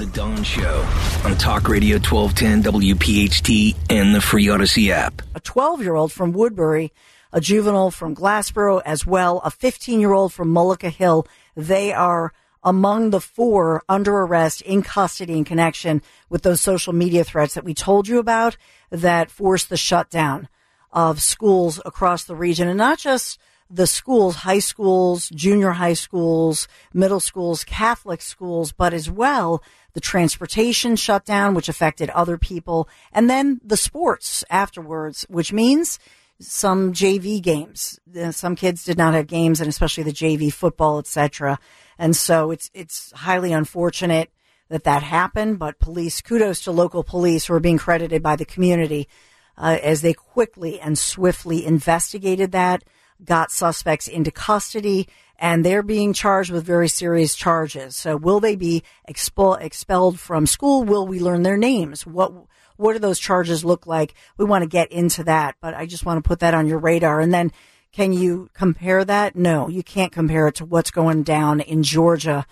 The Dawn Show on Talk Radio 1210 WPHT and the free Odyssey app. A 12-year-old from Woodbury, a juvenile from Glassboro as well, a 15-year-old from Mullica Hill. They are among the 4 under arrest in custody in connection with those social media threats that we told you about that forced the shutdown of schools across the region. And not just the schools, high schools, junior high schools, middle schools, Catholic schools, but as well the transportation shutdown, which affected other people, and then the sports afterwards, which means some JV games. Some kids did not have games, and especially the JV football, etc. And so it's highly unfortunate that happened, but kudos to local police who are being credited by the community as they quickly and swiftly investigated that, got suspects into custody, and they're being charged with very serious charges. So will they be expelled from school? Will we learn their names? What do those charges look like? We want to get into that, but I just want to put that on your radar. And then can you compare that? No, you can't compare it to what's going down in Georgia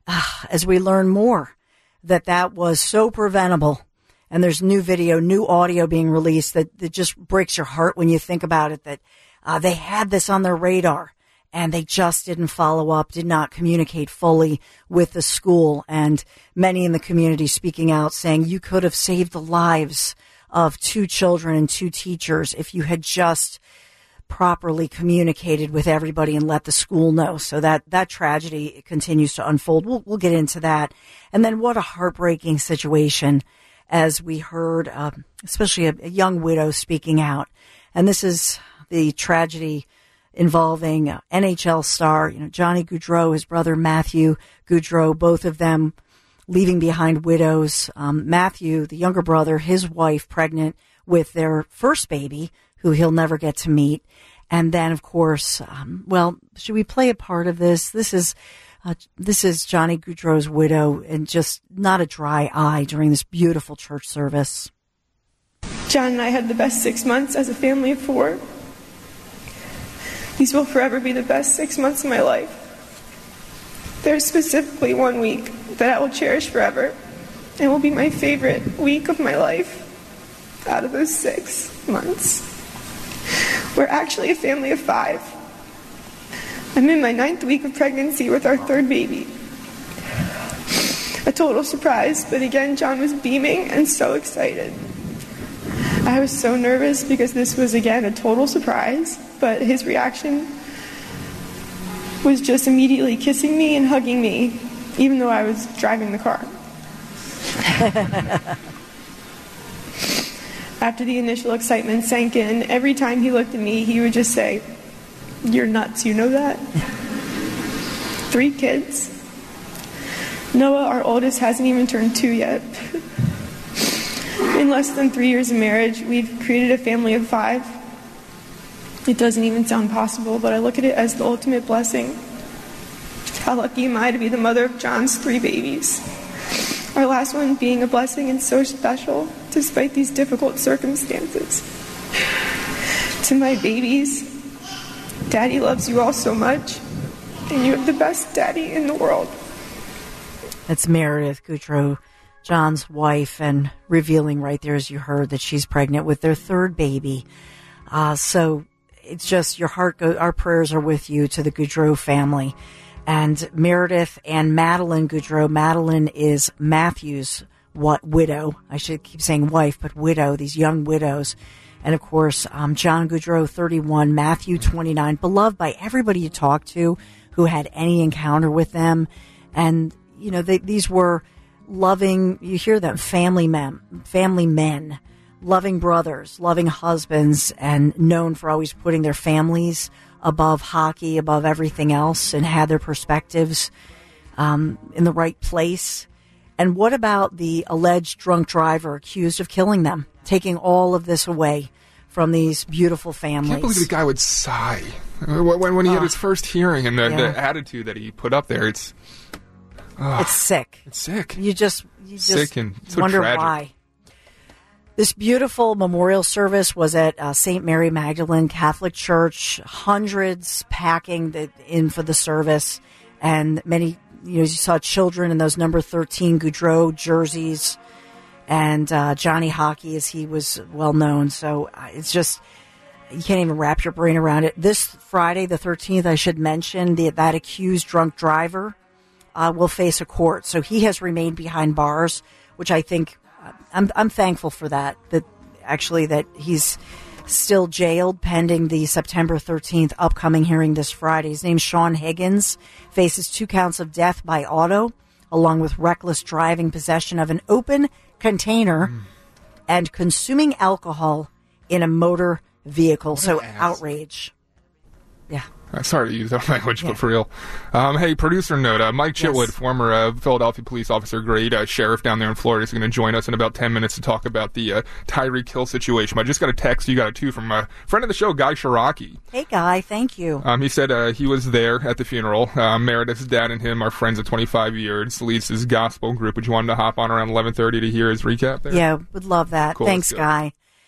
as we learn more that was so preventable. And there's new video, new audio being released that just breaks your heart when you think about it, that they had this on their radar and they just didn't follow up, did not communicate fully with the school. And many in the community speaking out saying you could have saved the lives of 2 children and 2 teachers if you had just properly communicated with everybody and let the school know. So that tragedy continues to unfold. We'll get into that. And then what a heartbreaking situation, as we heard, especially a young widow speaking out. And this is the tragedy involving NHL star, Johnny Gaudreau, his brother Matthew Gaudreau, both of them leaving behind widows. Matthew, the younger brother, his wife pregnant with their first baby, who he'll never get to meet. And then, of course, should we play a part of this? This is Johnny Gaudreau's widow, and just not a dry eye during this beautiful church service. John and I had the best 6 months as a family of 4. These will forever be the best 6 months of my life. There's specifically one week that I will cherish forever, and will be my favorite week of my life out of those 6 months. We're actually a family of 5. I'm in my 9th week of pregnancy with our 3rd baby. A total surprise, but again, John was beaming and so excited. I was so nervous because this was, again, a total surprise, but his reaction was just immediately kissing me and hugging me, even though I was driving the car. After the initial excitement sank in, every time he looked at me, he would just say, "You're nuts, you know that?" 3 kids. Noah, our oldest, hasn't even turned 2 yet. In less than 3 years of marriage, we've created a family of 5. It doesn't even sound possible, but I look at it as the ultimate blessing. How lucky am I to be the mother of John's 3 babies? Our last one being a blessing and so special, despite these difficult circumstances. To my babies, Daddy loves you all so much, and you have the best daddy in the world. That's Meredith Gaudreau, John's wife, and revealing right there, as you heard, that she's pregnant with their 3rd baby. So it's just your heart our prayers are with you, to the Gaudreau family. And Meredith and Madeline Gaudreau. Madeline is Matthew's widow. I should keep saying wife, but widow, these young widows. And of course, John Gaudreau, 31, Matthew, 29, beloved by everybody you talk to who had any encounter with them. And, these were loving, you hear them, family men, loving brothers, loving husbands, and known for always putting their families above hockey, above everything else, and had their perspectives in the right place. And what about the alleged drunk driver accused of killing them, taking all of this away from these beautiful families? I can't believe the guy would sigh when he had his first hearing, and the attitude that he put up there. It's sick. It's sick. You just sick and so wonder tragic. why. This beautiful memorial service was at St. Mary Magdalene Catholic Church. Hundreds packing in for the service, and many you saw children in those number 13 Goudreau jerseys, and Johnny Hockey, as he was well known. So it's just, you can't even wrap your brain around it. This Friday, the 13th, I should mention, that accused drunk driver will face a court. So he has remained behind bars, which I think, I'm thankful for that he's still jailed pending the September 13th upcoming hearing this Friday. His name's Sean Higgins, faces 2 counts of death by auto, along with reckless driving, possession of an open container, and consuming alcohol in a motor vehicle. So outrage. Yeah. Sorry to use that language, but for real. Hey, producer note, Mike Chitwood, former Philadelphia police officer, great sheriff down there in Florida, is going to join us in about 10 minutes to talk about the Tyreek Hill situation. I just got a text, you got it too, from a friend of the show, Guy Shiraki. Hey, Guy, thank you. He said he was there at the funeral. Meredith's dad and him are friends of 25 years, leads his gospel group. Would you want him to hop on around 11:30 to hear his recap there? Yeah, would love that. Cool, thanks, Guy.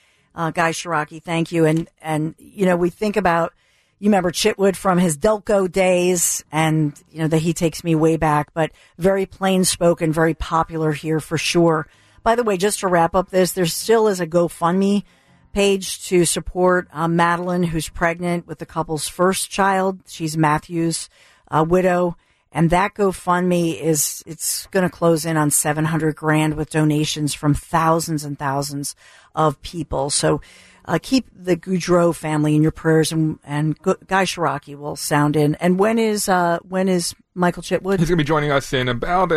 Guy Shiraki, thank you. And we think about, you remember Chitwood from his Delco days, and, that he takes me way back, but very plain spoken, very popular here for sure. By the way, just to wrap up this, there still is a GoFundMe page to support Madeline, who's pregnant with the couple's first child. She's Matthew's widow. And that GoFundMe it's going to close in on $700,000 with donations from thousands and thousands of people. So, keep the Goudreau family in your prayers, and Guy Shiraki will sound in. And when is Michael Chitwood? He's going to be joining us in about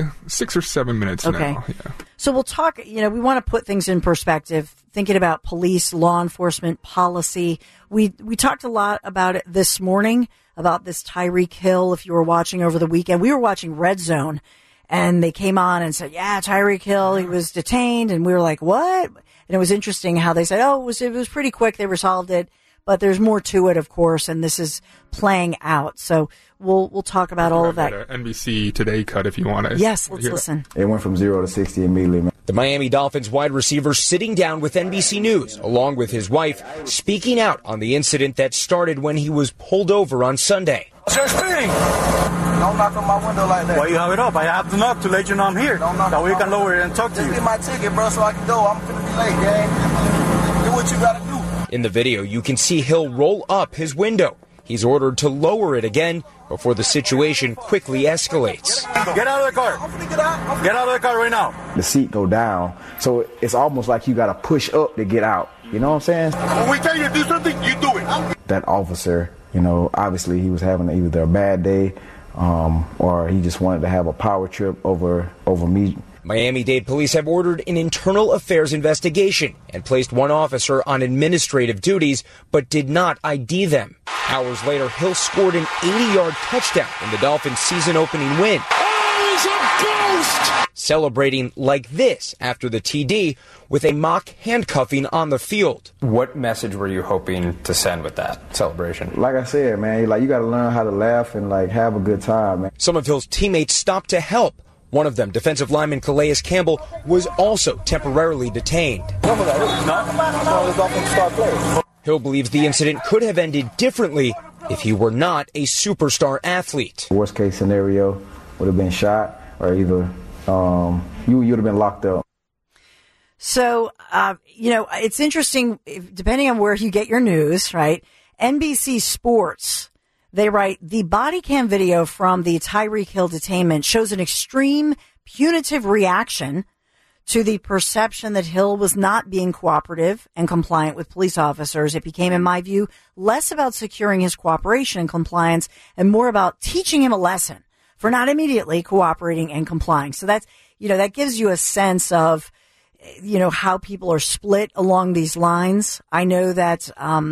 6 or 7 minutes now. Yeah. So we'll talk, we want to put things in perspective, thinking about police, law enforcement, policy. We talked a lot about it this morning, about this Tyreek Hill. If you were watching over the weekend, we were watching Red Zone, and they came on and said, yeah, Tyreek Hill, he was detained. And we were like, what? And it was interesting how they said, it was pretty quick. They resolved it, but there's more to it, of course, and this is playing out. So we'll talk about all of that. NBC Today cut if you want to. Yes, let's listen. It went from 0 to 60 immediately, man. The Miami Dolphins wide receiver sitting down with NBC News, along with his wife, speaking out on the incident that started when he was pulled over on Sunday. Just thing. Don't knock on my window like that. Why you have it up? I have to knock to let you know I'm here. Don't knock. That way you can lower it and talk to you. Just get my ticket, bro, so I can go. I'm finna be late, gang. Do what you gotta do. In the video, you can see Hill roll up his window. He's ordered to lower it again before the situation quickly escalates. Get out of the car. Get out of the car right now. The seat go down, so it's almost like you gotta push up to get out. You know what I'm saying? When we tell you to do something, you do it. That officer, obviously he was having either a bad day, or he just wanted to have a power trip over me. Miami-Dade police have ordered an internal affairs investigation and placed one officer on administrative duties, but did not ID them. Hours later, Hill scored an 80-yard touchdown in the Dolphins' season-opening win. Oh, he's a ghost! Celebrating like this after the TD with a mock handcuffing on the field. What message were you hoping to send with that celebration? Like I said, man, you got to learn how to laugh and have a good time, man. Some of Hill's teammates stopped to help. One of them, defensive lineman Calais Campbell, was also temporarily detained. Hill believes the incident could have ended differently if he were not a superstar athlete. Worst case scenario would have been shot, or either you would have been locked up. So, it's interesting, depending on where you get your news, right? NBC Sports, they write, the body cam video from the Tyreek Hill detainment shows an extreme punitive reaction to the perception that Hill was not being cooperative and compliant with police officers. It became, in my view, less about securing his cooperation and compliance and more about teaching him a lesson for not immediately cooperating and complying. So that's, that gives you a sense of, how people are split along these lines. I know that,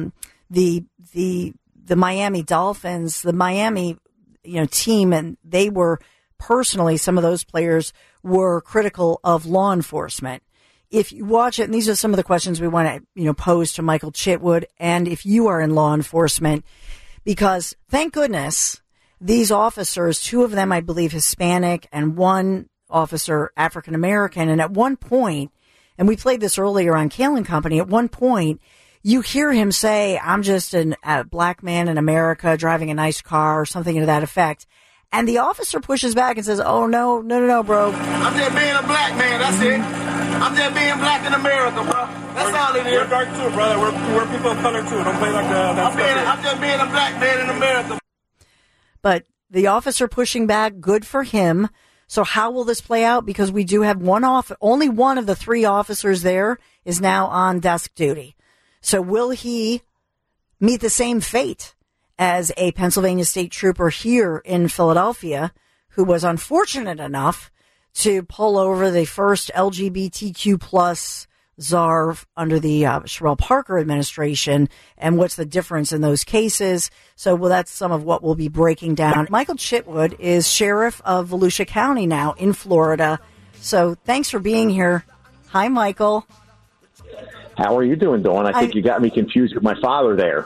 the Miami Dolphins, the Miami, team, and they were personally, some of those players were critical of law enforcement. If you watch it, and these are some of the questions we want to, pose to Michael Chitwood, and if you are in law enforcement, because thank goodness these officers, 2 of them, I believe, Hispanic, and 1 officer African American, and at one point, and we played this earlier on Kale and Company, at one point, you hear him say, I'm just a black man in America driving a nice car or something to that effect. And the officer pushes back and says, oh, no, bro. I'm just being a black man. That's it. I'm just being black in America, bro. That's all it is. We're dark too, brother. We're people of color too. Don't play like that. I'm just being a black man in America. But the officer pushing back, good for him. So how will this play out? Because we do have only one of the 3 officers there is now on desk duty. So will he meet the same fate as a Pennsylvania state trooper here in Philadelphia who was unfortunate enough to pull over the first LGBTQ plus czar under the Sherelle Parker administration, and what's the difference in those cases? So, that's some of what we'll be breaking down. Michael Chitwood is sheriff of Volusia County now in Florida. So thanks for being here. Hi, Michael. How are you doing, Dawn? I think you got me confused with my father there.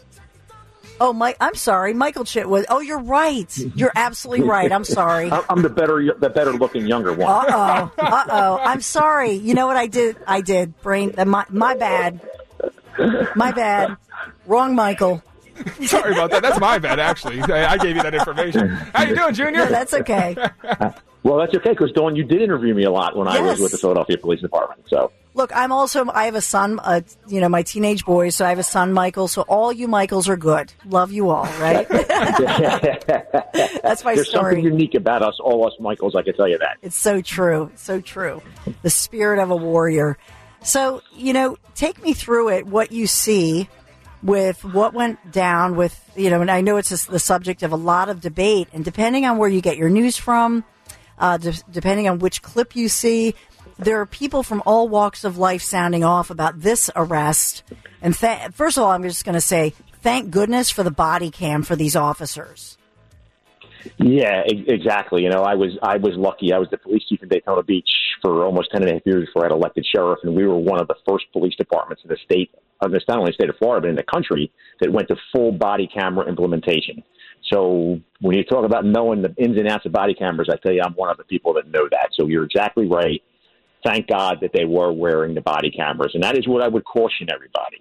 Oh, I'm sorry, Michael Chitwood. Oh, you're right. You're absolutely right. I'm sorry. I'm the better looking younger one. Uh-oh. I'm sorry. You know what I did? Brain. My bad. My bad. Wrong, Michael. Sorry about that. That's my bad, actually. I gave you that information. How you doing, Junior? Yeah, that's okay. Well, that's okay, because, Dawn, you did interview me a lot when I was with the Philadelphia Police Department. So, look, I have a son, my teenage boys, so I have a son, Michael. So all you Michaels are good. Love you all, right? That's my There's story. Something unique about all us Michaels, I can tell you that. It's so true. So true. The spirit of a warrior. So, take me through it, what you see with what went down with, and I know it's the subject of a lot of debate, and depending on where you get your news from, depending on which clip you see, there are people from all walks of life sounding off about this arrest. And first of all, I'm just going to say, thank goodness for the body cam for these officers. Yeah, exactly. I was lucky. I was the police chief in Daytona Beach for almost 10 and a half years before I got elected sheriff, and we were one of the first police departments in the state, not only the state of Florida, but in the country, that went to full body camera implementation. So when you talk about knowing the ins and outs of body cameras, I tell you, I'm one of the people that know that. So you're exactly right. Thank God that they were wearing the body cameras. And that is what I would caution everybody.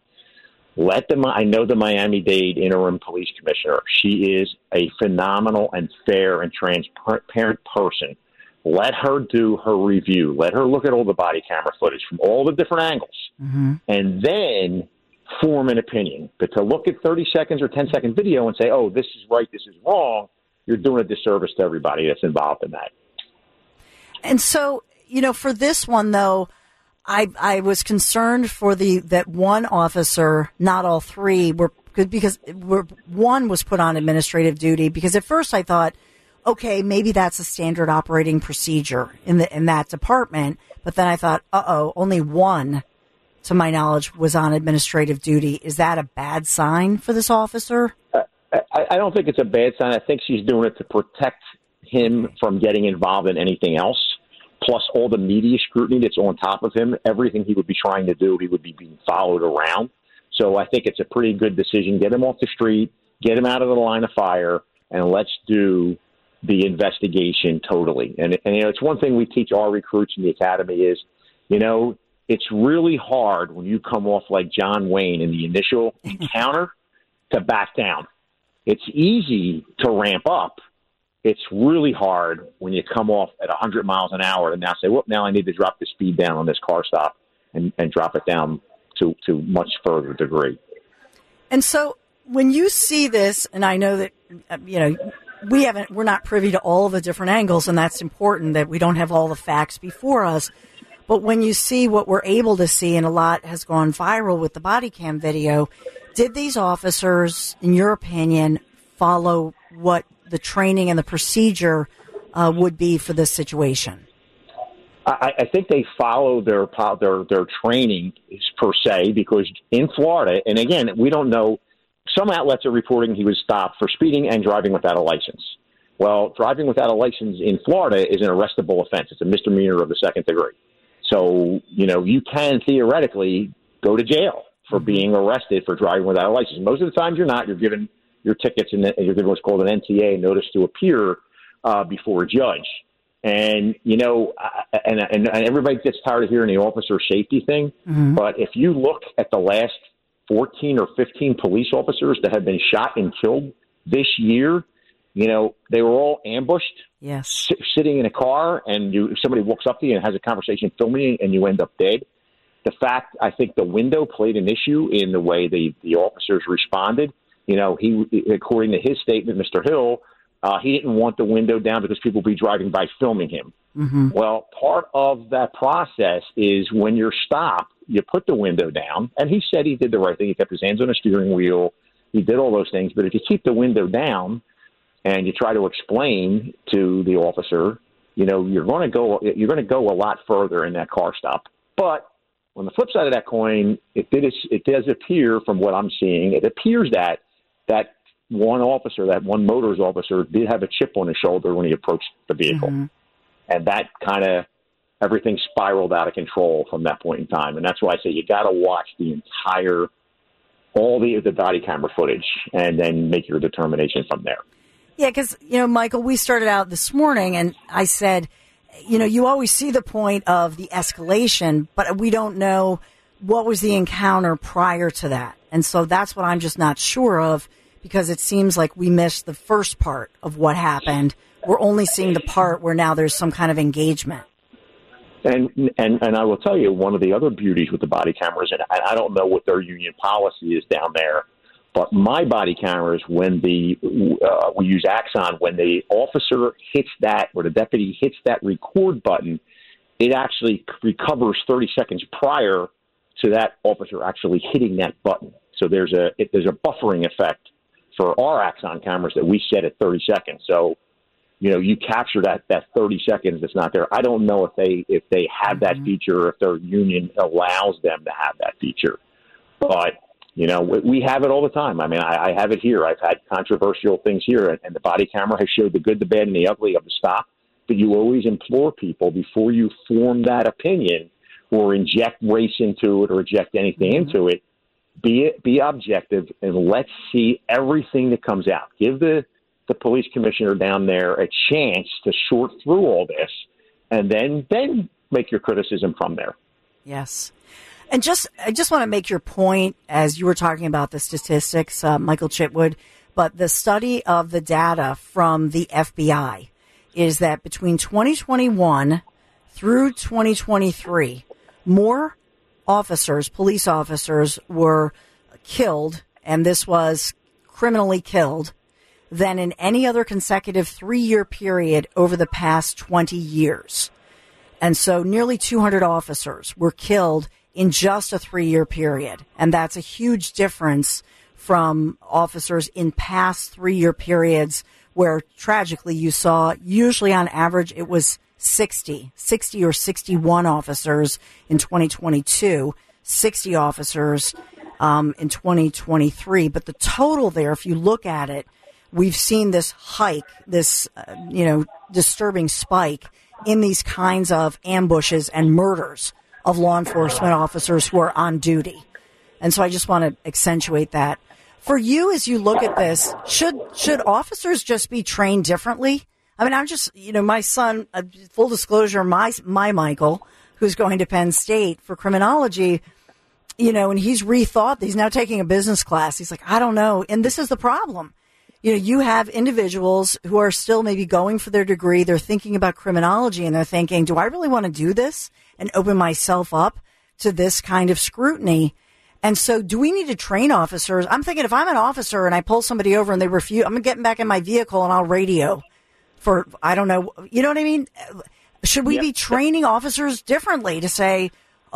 I know the Miami-Dade interim police commissioner. She is a phenomenal and fair and transparent person. Let her do her review. Let her look at all the body camera footage from all the different angles, and then form an opinion. But to look at 30 seconds or 10-second video and say, oh, this is right, this is wrong, you're doing a disservice to everybody that's involved in that. And so, for this one, though, I was concerned for that one officer, not all 3, because one was put on administrative duty, because at first I thought, okay, maybe that's a standard operating procedure in that department. But then I thought, only one, to my knowledge, was on administrative duty. Is that a bad sign for this officer? I don't think it's a bad sign. I think she's doing it to protect him from getting involved in anything else. Plus all the media scrutiny that's on top of him, everything he would be trying to do, he would be being followed around. So I think it's a pretty good decision. Get him off the street, get him out of the line of fire, and let's do the investigation totally. And it's one thing we teach our recruits in the academy is, it's really hard when you come off like John Wayne in the initial encounter to back down. It's easy to ramp up. It's really hard when you come off at 100 miles an hour and now say, well, now I need to drop the speed down on this car stop and drop it down to much further degree. And so when you see this, and I know that, we're not privy to all of the different angles, and that's important that we don't have all the facts before us. But when you see what we're able to see, and a lot has gone viral with the body cam video, did these officers, in your opinion, follow what the training and the procedure would be for this situation? I think they follow their training per se, because in Florida, and again, we don't know, some outlets are reporting he was stopped for speeding and driving without a license. Well, driving without a license in Florida is an arrestable offense. It's a misdemeanor of the second degree. So, you can theoretically go to jail for being arrested for driving without a license. Most of the times you're not. You're given your tickets and you're given what's called an NTA, notice to appear, before a judge. And, and everybody gets tired of hearing the officer safety thing. But if you look at the last 14 or 15 police officers that have been shot and killed this year, you know, they were all ambushed. Yes. Sitting in a car, and somebody walks up to you and has a conversation filming you, and you end up dead. The fact, I think the window played an issue in the way the officers responded. You know, according to his statement, Mr. Hill, he didn't want the window down because people would be driving by filming him. Mm-hmm. Well, part of that process is when you're stopped, you put the window down. And he said he did the right thing. He kept his hands on the steering wheel. He did all those things. But if you keep the window down and you try to explain to the officer, you know, you're going to go a lot further in that car stop. But on the flip side of that coin, it does appear, from what I'm seeing, it appears that one officer, that one Motors officer, did have a chip on his shoulder when he approached the vehicle. Mm-hmm. And that kind of, everything spiraled out of control from that point in time. And that's why I say you got to watch all the body camera footage and then make your determination from there. Yeah, because, you know, Michael, we started out this morning and I said, you know, you always see the point of the escalation, but we don't know what was the encounter prior to that. And so that's what I'm just not sure of, because it seems like we missed the first part of what happened. We're only seeing the part where now there's some kind of engagement. And I will tell you, one of the other beauties with the body cameras, and I don't know what their union policy is down there, but my body cameras, when we use Axon, when the officer hits that, or the deputy hits that record button, it actually recovers 30 seconds prior to that officer actually hitting that button. So there's a buffering effect for our Axon cameras that we set at 30 seconds. So, you know, you capture that 30 seconds that's not there. I don't know if they have that feature, or if their union allows them to have that feature. But, you know, we have it all the time. I mean, I have it here. I've had controversial things here, and the body camera has showed the good, the bad, and the ugly of the stop. But you always implore people, before you form that opinion or inject race into it or inject anything into it, be objective, and let's see everything that comes out. Give the police commissioner down there a chance to sort through all this, and then make your criticism from there. Yes. And I just want to make your point, as you were talking about the statistics, Michael Chitwood, but the study of the data from the FBI is that between 2021 through 2023, more officers, police officers, were killed, and this was criminally killed, than in any other consecutive 3-year period over the past 20 years. And so nearly 200 officers were killed in just a 3-year period. And that's a huge difference from officers in past 3-year periods where tragically you saw, usually on average, it was 60 or 61 officers in 2022, 60 officers in 2023. But the total there, if you look at it, we've seen this hike, this, disturbing spike in these kinds of ambushes and murders of law enforcement officers who are on duty. And so I just want to accentuate that. For you, as you look at this, should officers just be trained differently? I mean, I'm just, my son, full disclosure, my Michael, who's going to Penn State for criminology, and he's rethought, he's now taking a business class. He's like, I don't know. And this is the problem. You have individuals who are still maybe going for their degree. They're thinking about criminology and they're thinking, do I really want to do this and open myself up to this kind of scrutiny? And so do we need to train officers? I'm thinking if I'm an officer and I pull somebody over and they refuse, I'm getting back in my vehicle and I'll radio for, I don't know. You know what I mean? Should we be training officers differently to say,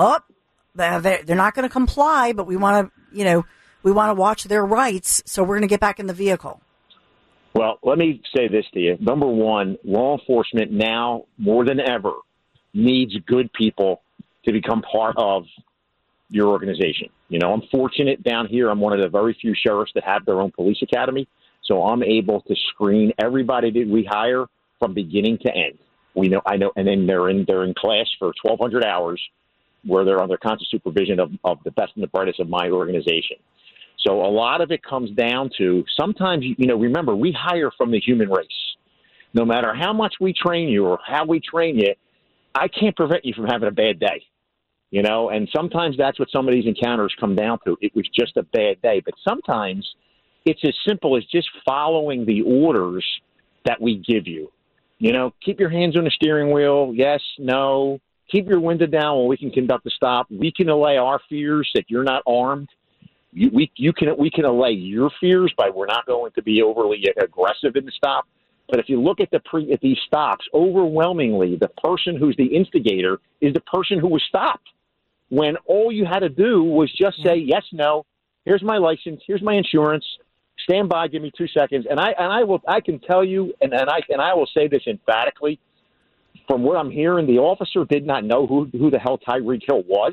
they're not going to comply, but we want to, we want to watch their rights. So we're going to get back in the vehicle. Well, let me say this to you. Number one, law enforcement now more than ever needs good people to become part of your organization. I'm fortunate down here. I'm one of the very few sheriffs that have their own police academy. So I'm able to screen everybody that we hire from beginning to end. I know, and then they're in class for 1,200 hours where they're under constant supervision of the best and the brightest of my organization. So a lot of it comes down to sometimes, remember, we hire from the human race. No matter how much we train you or how we train you, I can't prevent you from having a bad day, and sometimes that's what some of these encounters come down to. It was just a bad day. But sometimes it's as simple as just following the orders that we give you. You know, keep your hands on the steering wheel. Yes, no. Keep your window down when we can conduct a stop. We can allay our fears that you're not armed. We can allay your fears by we're not going to be overly aggressive in the stop. But if you look at these stops, overwhelmingly, the person who's the instigator is the person who was stopped. When all you had to do was just say yes, no. Here's my license. Here's my insurance. Stand by. Give me 2 seconds. And I can tell you, and I will say this emphatically. From what I'm hearing, the officer did not know who the hell Tyreek Hill was.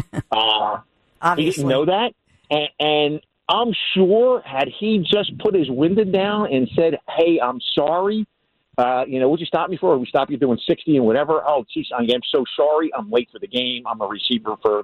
He didn't know that. And I'm sure had he just put his window down and said, hey, I'm sorry, what'd you stop me for? We stopped you doing 60 and whatever. Oh, geez, I'm so sorry. I'm late for the game. I'm a receiver for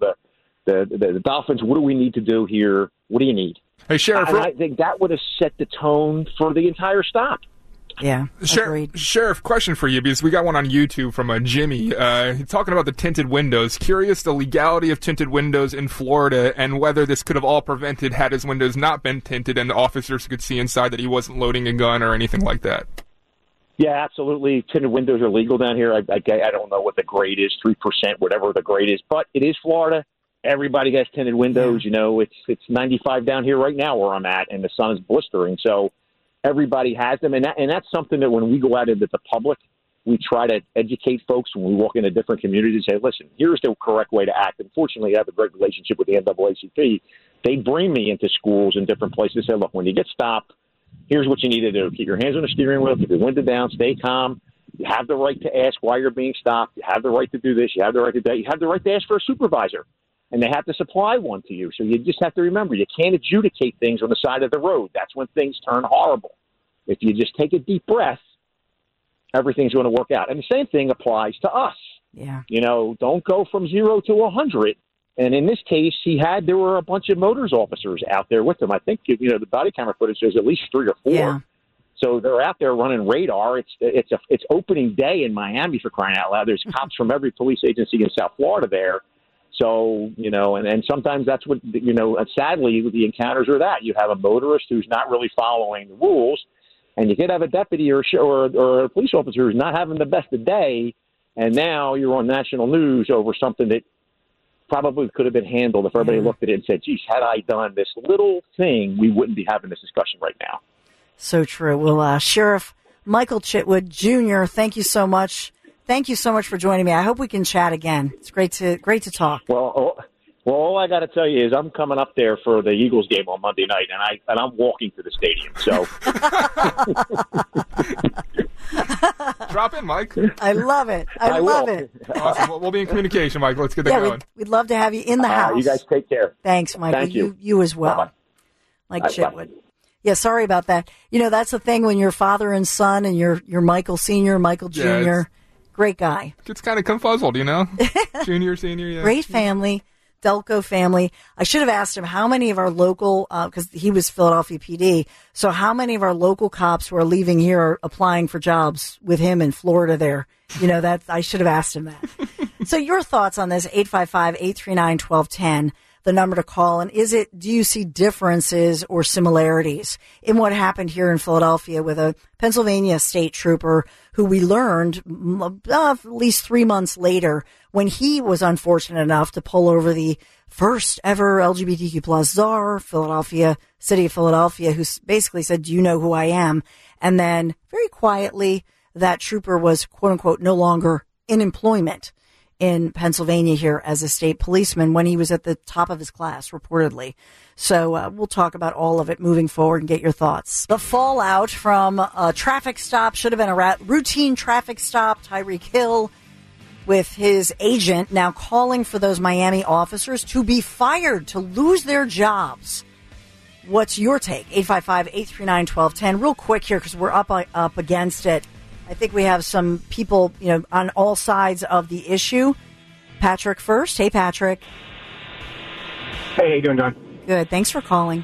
the Dolphins. What do we need to do here? What do you need? Hey, Sheriff. I think that would have set the tone for the entire stop. Yeah, Sheriff, question for you, because we got one on YouTube from Jimmy talking about the tinted windows. Curious the legality of tinted windows in Florida and whether this could have all prevented had his windows not been tinted and the officers could see inside that he wasn't loading a gun or anything like that. Yeah, absolutely. Tinted windows are legal down here. I don't know what the grade is, 3%, whatever the grade is, but it is Florida. Everybody has tinted windows. Yeah. You know, it's 95 down here right now where I'm at, and the sun is blistering, so everybody has them, and that's something that when we go out into the public, we try to educate folks when we walk into different communities and say, listen, here's the correct way to act. Unfortunately, I have a great relationship with the NAACP. They bring me into schools and different places and say, look, when you get stopped, here's what you need to do. Keep your hands on the steering wheel, keep your window down, stay calm. You have the right to ask why you're being stopped. You have the right to do this. You have the right to do that. You have the right to ask for a supervisor, and they have to supply one to you. So you just have to remember, you can't adjudicate things on the side of the road. That's when things turn horrible. If you just take a deep breath, everything's going to work out. And the same thing applies to us. Yeah. You know, don't go from 0 to 100. And in this case, there were a bunch of motors officers out there with him. I think, the body camera footage shows at least 3 or 4. Yeah. So they're out there running radar. It's opening day in Miami, for crying out loud. There's cops from every police agency in South Florida there. So, and sometimes that's what, sadly, the encounters are that. You have a motorist who's not really following the rules, and you could have a deputy or a police officer who's not having the best of day, and now you're on national news over something that probably could have been handled if everybody looked at it and said, geez, had I done this little thing, we wouldn't be having this discussion right now. So true. Well, Sheriff Michael Chitwood, Jr., thank you so much. Thank you so much for joining me. I hope we can chat again. It's great to talk. Well, all I got to tell you is I'm coming up there for the Eagles game on Monday night, and I'm walking to the stadium. So drop in, Mike. I love it. I love it. Awesome. We'll be in communication, Mike. Let's get that going. We'd love to have you in the house. You guys take care. Thanks, Mike. Thank you. You as well. Bye-bye. Mike Chitwood. Yeah, sorry about that. That's the thing when you're father and son, and you're Michael Sr., Michael Jr. Great guy. It's kind of confuzzled, Junior, senior, yeah. Great family, Delco family. I should have asked him how many of our local, because he was Philadelphia PD, so how many of our local cops who are leaving here are applying for jobs with him in Florida there? That I should have asked him that. So your thoughts on this, 855-839-1210. The number to call, and do you see differences or similarities in what happened here in Philadelphia with a Pennsylvania state trooper who we learned at least 3 months later when he was unfortunate enough to pull over the first ever LGBTQ plus czar, city of Philadelphia, who basically said, do you know who I am? And then very quietly, that trooper was quote unquote no longer in employment in Pennsylvania here as a state policeman when he was at the top of his class, reportedly. So we'll talk about all of it moving forward and get your thoughts. The fallout from a traffic stop, should have been a routine traffic stop. Tyreek Hill with his agent now calling for those Miami officers to be fired, to lose their jobs. What's your take? 855-839-1210. Real quick here because we're up against it. I think we have some people, on all sides of the issue. Patrick first. Hey, Patrick. Hey, how you doing, John? Good. Thanks for calling.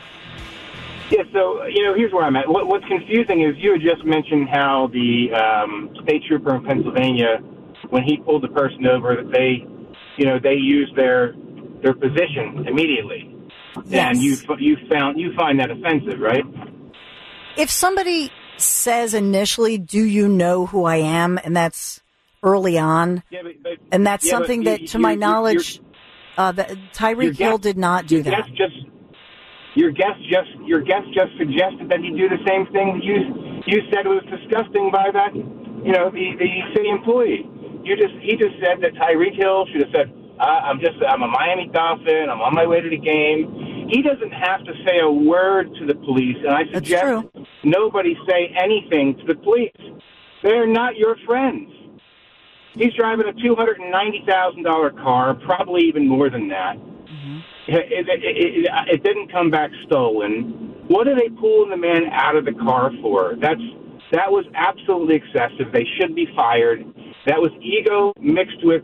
Yeah, so, here's where I'm at. What's confusing is you had just mentioned how the state trooper in Pennsylvania, when he pulled the person over, that they used their position immediately. Yes. And you find that offensive, right? If somebody says initially, "Do you know who I am?" And that's early on. Yeah, but and that's something that, to my knowledge, Tyreek Hill did not do that. Your guest just suggested that he do the same thing that you said was disgusting by that, the city employee. He just said that Tyreek Hill should have said, I'm a Miami Dolphin. I'm on my way to the game. He doesn't have to say a word to the police, and I suggest nobody say anything to the police. They're not your friends. He's driving a $290,000 car, probably even more than that. Mm-hmm. It didn't come back stolen. What are they pulling the man out of the car for? That was absolutely excessive. They should be fired. That was ego mixed with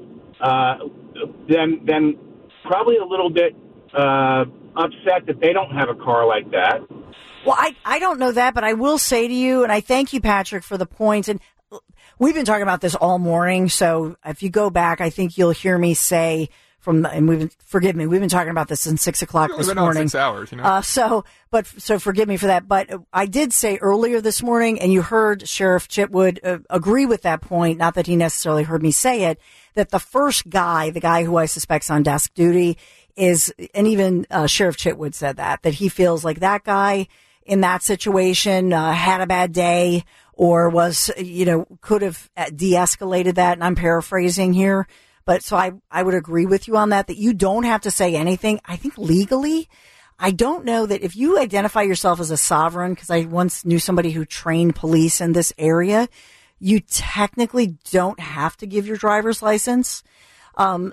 them probably a little bit upset that they don't have a car like that. Well, I don't know that, but I will say to you, and I thank you, Patrick, for the points. And we've been talking about this all morning, so if you go back, I think you'll hear me say forgive me, we've been talking about this since 6 o'clock this morning. 6 hours, So forgive me for that. But I did say earlier this morning, and you heard Sheriff Chitwood agree with that point, not that he necessarily heard me say it, that the first guy, the guy who I suspect's on desk duty is, and even Sheriff Chitwood said that he feels like that guy in that situation had a bad day or was, could have de-escalated that. And I'm paraphrasing here. But so I would agree with you on that you don't have to say anything. I think legally, I don't know that if you identify yourself as a sovereign, because I once knew somebody who trained police in this area, you technically don't have to give your driver's license. And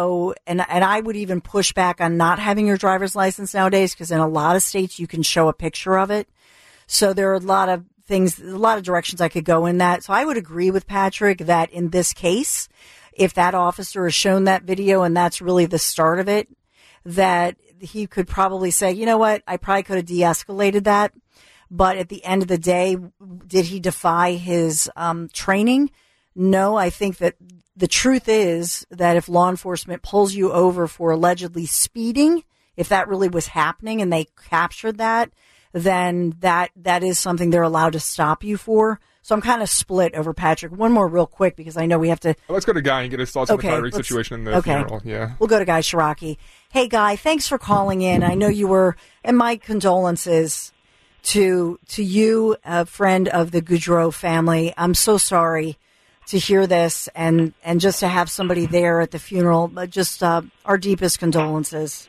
I would even push back on not having your driver's license nowadays, because in a lot of states you can show a picture of it. So there are a lot of directions I could go in that. So I would agree with Patrick that in this case, if that officer has shown that video and that's really the start of it, that he could probably say, you know what, I probably could have de-escalated that. But at the end of the day, did he defy his training? No, I think that the truth is that if law enforcement pulls you over for allegedly speeding, if that really was happening and they captured that, then that is something they're allowed to stop you for. So I'm kind of split over Patrick. One more real quick, because I know we have to... Let's go to Guy and get his thoughts on the Tyreek situation in the funeral. Yeah. We'll go to Guy Shiraki. Hey, Guy, thanks for calling in. I know you were... And my condolences to you, a friend of the Goudreau family. I'm so sorry to hear this, and just to have somebody there at the funeral. Just our deepest condolences.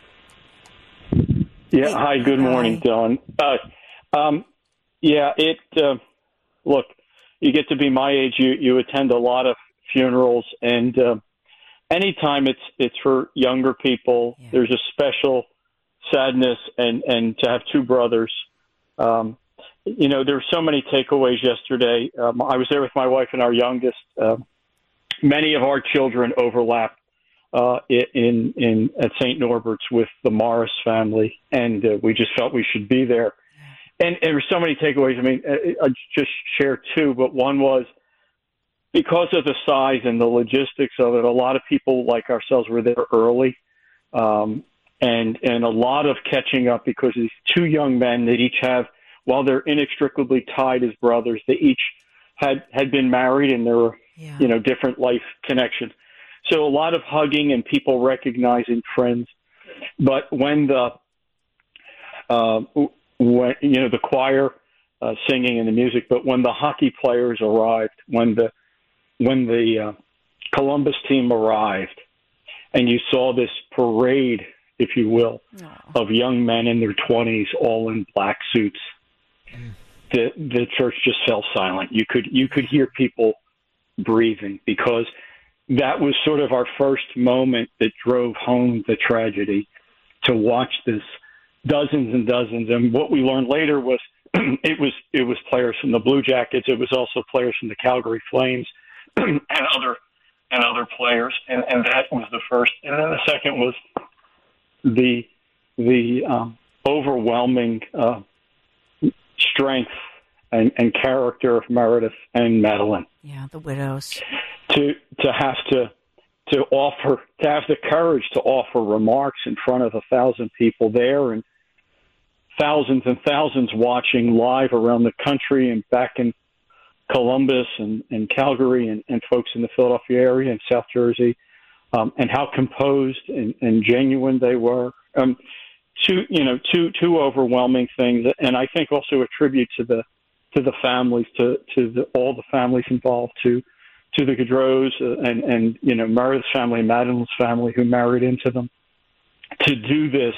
Yeah. Hey, hi. Good morning, Dylan. Look, you get to be my age. You attend a lot of funerals, and anytime it's for younger people, there's a special sadness, and to have two brothers. There were so many takeaways yesterday. I was there with my wife and our youngest. Many of our children overlap at St. Norbert's with the Morris family, and we just felt we should be there. And there were so many takeaways. I mean, I'll just share two, but one was because of the size and the logistics of it, a lot of people like ourselves were there early, and a lot of catching up because these two young men that each have, while they're inextricably tied as brothers, they each had been married, and there were, different life connections. So a lot of hugging and people recognizing friends. But when the choir singing and the music, but when the hockey players arrived, when the Columbus team arrived, and you saw this parade, if you will, of young men in their 20s, all in black suits, the church just fell silent. You could hear people breathing, because that was sort of our first moment that drove home the tragedy, to watch this. Dozens and dozens, and what we learned later was it was players from the Blue Jackets. It was also players from the Calgary Flames and other players, and that was the first. And then the second was the overwhelming strength and character of Meredith and Madeline. Yeah, the widows. To have the courage to offer remarks in front of 1,000 people there, and thousands and thousands watching live around the country and back in Columbus and Calgary and folks in the Philadelphia area and South Jersey, and how composed and genuine they were. Two overwhelming things, and I think also a tribute to the families, to all the families involved, to the Gaudreaus and Meredith's family, Madeline's family, who married into them, to do this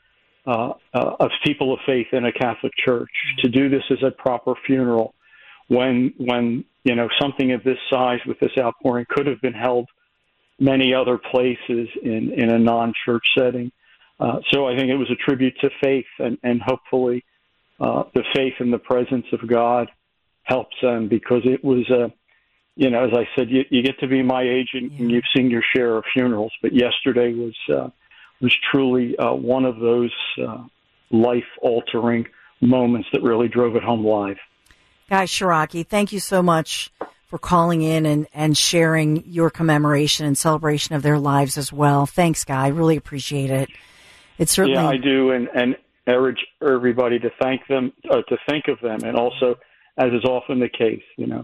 of people of faith in a Catholic church, to do this as a proper funeral, when something of this size with this outpouring could have been held many other places in a non-church setting. So I think it was a tribute to faith, and hopefully the faith in the presence of God helps them, because it was, as I said, you get to be my age and you've seen your share of funerals, but yesterday was truly one of those life-altering moments that really drove it home live. Guy Shiraki, thank you so much for calling in and sharing your commemoration and celebration of their lives as well. Thanks, Guy. I really appreciate it. It's certainly... Yeah, I do, and urge everybody to thank them, to think of them, and also, as is often the case,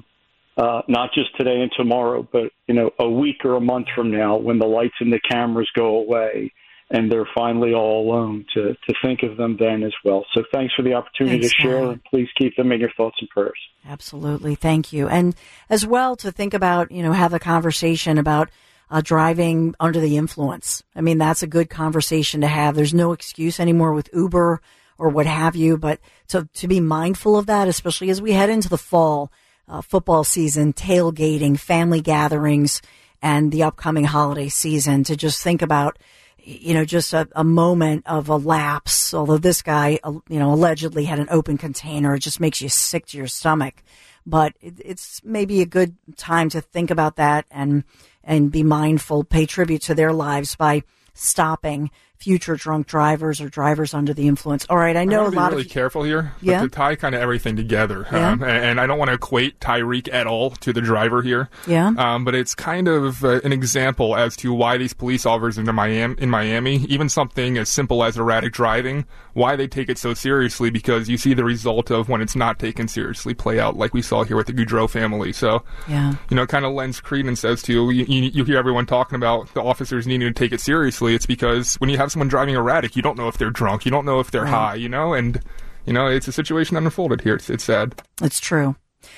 not just today and tomorrow, but, a week or a month from now, when the lights and the cameras go away and they're finally all alone, to think of them then as well. So thanks for the opportunity to share, and please keep them in your thoughts and prayers. Absolutely. Thank you. And as well to think about, have a conversation about driving under the influence. I mean, that's a good conversation to have. There's no excuse anymore with Uber or what have you, but to be mindful of that, especially as we head into the fall football season, tailgating, family gatherings, and the upcoming holiday season, to just think about, just a moment of a lapse. Although this guy, allegedly had an open container, it just makes you sick to your stomach. But it's maybe a good time to think about that and be mindful, pay tribute to their lives by stopping future drunk drivers or drivers under the influence. All right, I know a lot of... really careful here, but to tie kind of everything together. And I don't want to equate Tyreek at all to the driver here. But it's kind of an example as to why these police officers in Miami, even something as simple as erratic driving, why they take it so seriously, because you see the result of when it's not taken seriously play out, like we saw here with the Gaudreau family. So, it kind of lends credence as to, you hear everyone talking about the officers needing to take it seriously. It's because when you have someone driving erratic, you don't know if they're drunk, you don't know if they're high, and it's a situation that unfolded here. It's sad. It's true.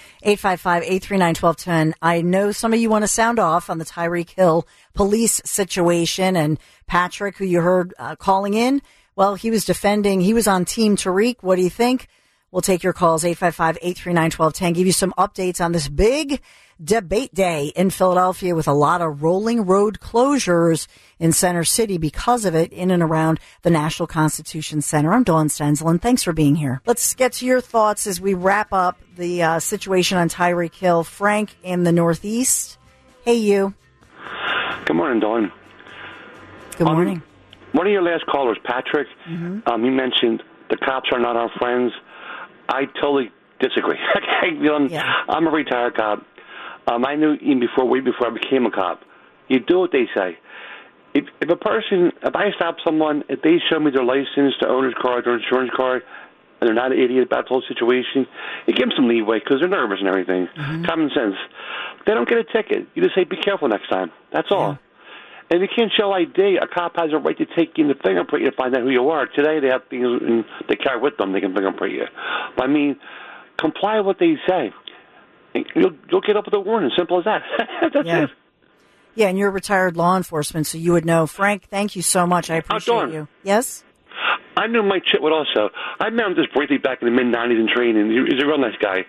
855-839-1210. I know some of you want to sound off on the Tyreek Hill police situation, and Patrick, who you heard calling in, well, he was on Team Tariq. What do you think? We'll take your calls, 855-839-1210, give you some updates on this big debate day in Philadelphia with a lot of rolling road closures in Center City because of it, in and around the National Constitution Center. I'm Dawn Stenzel, thanks for being here. Let's get to your thoughts as we wrap up the situation on Tyreek Hill. Frank in the Northeast. Hey, you. Good morning, Dawn. Good morning. One of your last callers, Patrick, he mentioned the cops are not our friends. I totally disagree. I'm a retired cop. I knew even way before I became a cop, you do what they say. If I stop someone, if they show me their license, their owner's card, their insurance card, and they're not an idiot about the whole situation, you give them some leeway because they're nervous and everything. Common sense. They don't get a ticket. You just say, be careful next time. That's all. And if you can't show ID, a cop has a right to take you in the fingerprint to find out who you are. Today they have things they carry with them. They can fingerprint you. But, comply with what they say. You'll get up with a warning. Simple as that. That's it. Yeah, and you're retired law enforcement, so you would know. Frank, thank you so much. I appreciate you. Yes? I knew Mike Chitwood also. I met him just briefly back in the mid-'90s in training. He's a real nice guy.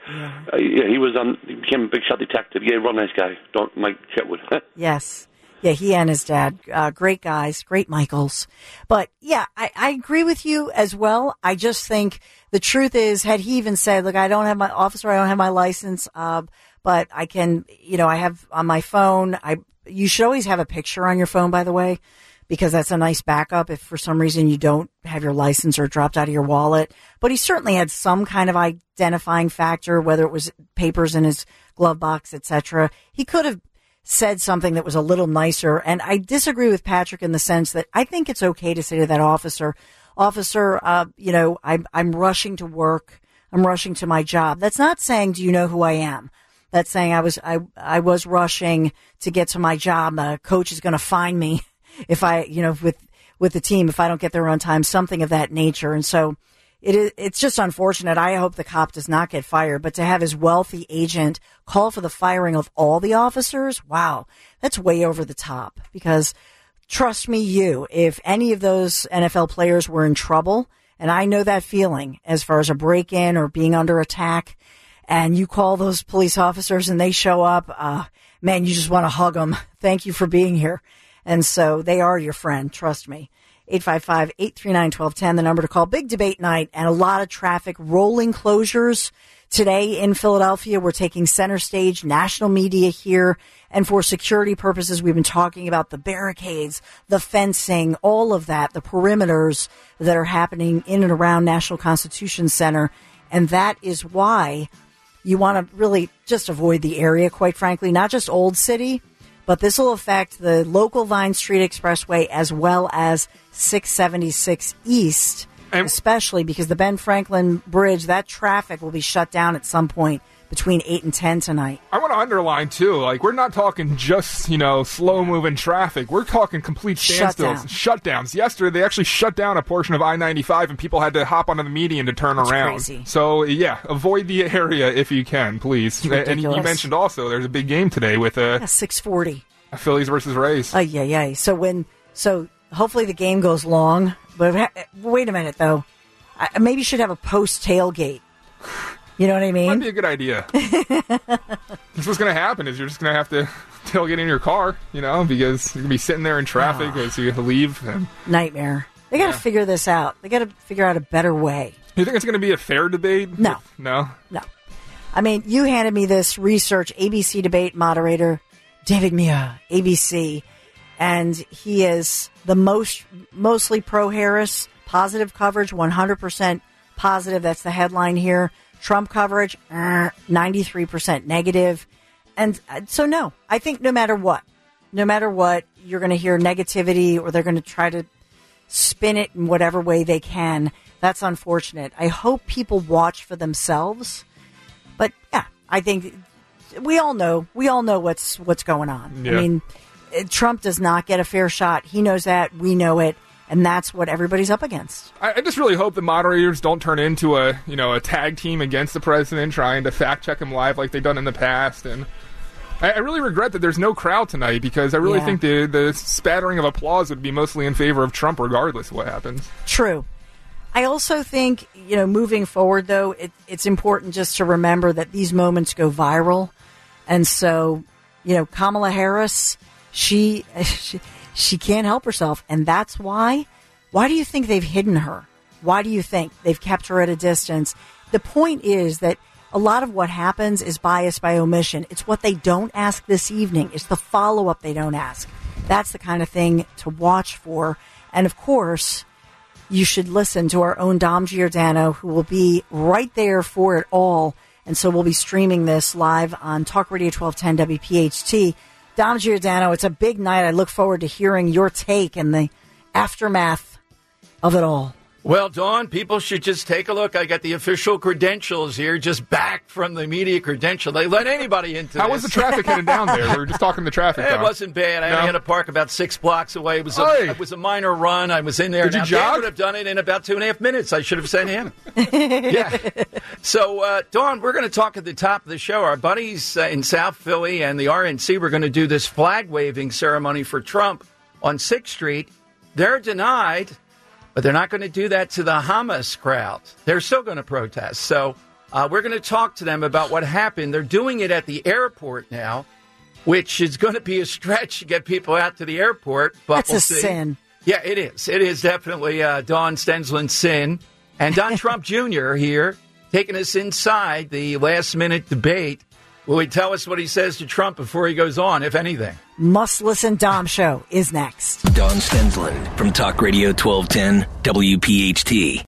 He became a big shot detective. Yeah, real nice guy. Mike Chitwood. Yes. Yeah, he and his dad, great guys, great Michaels. But yeah, I agree with you as well. I just think the truth is, had he even said, look, I don't have my license, but I can, I have on my phone, you should always have a picture on your phone, by the way, because that's a nice backup if for some reason you don't have your license or it dropped out of your wallet. But he certainly had some kind of identifying factor, whether it was papers in his glove box, etc. He could have said something that was a little nicer. And I disagree with Patrick in the sense that I think it's okay to say to that officer, officer, I'm rushing to work. I'm rushing to my job. That's not saying, do you know who I am? That's saying I was rushing to get to my job. Coach is going to find me if I, with the team, if I don't get there on time, something of that nature. And so it's just unfortunate. I hope the cop does not get fired, but to have his wealthy agent call for the firing of all the officers, wow, that's way over the top. Because trust me, if any of those NFL players were in trouble, and I know that feeling as far as a break-in or being under attack, and you call those police officers and they show up, man, you just want to hug them. Thank you for being here. And so they are your friend. Trust me. 855-839-1210, the number to call. Big debate night and a lot of traffic, rolling closures today in Philadelphia. We're taking center stage, national media here. And for security purposes, we've been talking about the barricades, the fencing, all of that, the perimeters that are happening in and around National Constitution Center. And that is why you want to really just avoid the area, quite frankly, not just Old City, but this will affect the local Vine Street Expressway as well as 676 East, especially because the Ben Franklin Bridge, that traffic will be shut down at some point between 8 and 10 tonight. I want to underline, too, we're not talking just, slow-moving traffic. We're talking complete standstills, shutdowns. Yesterday, they actually shut down a portion of I-95, and people had to hop onto the median to turn around. Crazy. So, yeah, avoid the area if you can, please. And you mentioned also there's a big game today with 6:40. Phillies versus Rays. So hopefully the game goes long. But wait a minute, though. Maybe you should have a post-tailgate. You know what I mean? Might be a good idea. That's what's going to happen is you're just going to have to tailgate in your car, because you're going to be sitting there in traffic as you leave. Nightmare. They got to figure this out. They got to figure out a better way. You think it's going to be a fair debate? No. No? No. I mean, you handed me this research, ABC debate moderator, David Mia, ABC, and he is the mostly pro-Harris, positive coverage, 100% positive. That's the headline here. Trump coverage, 93% negative. And so, no, I think no matter what, you're going to hear negativity or they're going to try to spin it in whatever way they can. That's unfortunate. I hope people watch for themselves. But, yeah, I think we all know what's going on. Yeah. I mean, Trump does not get a fair shot. He knows that. We know it. And that's what everybody's up against. I just really hope the moderators don't turn into a tag team against the president trying to fact check him live like they've done in the past. And I really regret that there's no crowd tonight because I really think the spattering of applause would be mostly in favor of Trump regardless of what happens. True. I also think, moving forward, though, it's important just to remember that these moments go viral. And so, Kamala Harris, she can't help herself, and that's why. Why do you think they've hidden her? Why do you think they've kept her at a distance? The point is that a lot of what happens is bias by omission. It's what they don't ask this evening. It's the follow-up they don't ask. That's the kind of thing to watch for. And, of course, you should listen to our own Dom Giordano, who will be right there for it all. And so we'll be streaming this live on Talk Radio 1210 WPHT. Dom Giordano, it's a big night. I look forward to hearing your take and the aftermath of it all. Well, Dawn, people should just take a look. I got the official credentials here, just back from the media credential. They let anybody into How was the traffic headed down there? We were just talking the traffic. It wasn't bad. I had to park about 6 blocks away. It was a minor run. I was in there. Did you jog? I would have done it in about 2.5 minutes. I should have sent him. Yeah. So, Dawn, we're going to talk at the top of the show. Our buddies in South Philly and the RNC were going to do this flag-waving ceremony for Trump on 6th Street. They're denied. But they're not going to do that to the Hamas crowd. They're still going to protest. So we're going to talk to them about what happened. They're doing it at the airport now, which is going to be a stretch to get people out to the airport. But That's a sin. Yeah, it is. It is definitely Don Stensland's sin. And Don Trump Jr. here taking us inside the last-minute debate. Will he tell us what he says to Trump before he goes on, if anything? Must Listen Dom Show is next. Don Stensland from Talk Radio 1210 WPHT.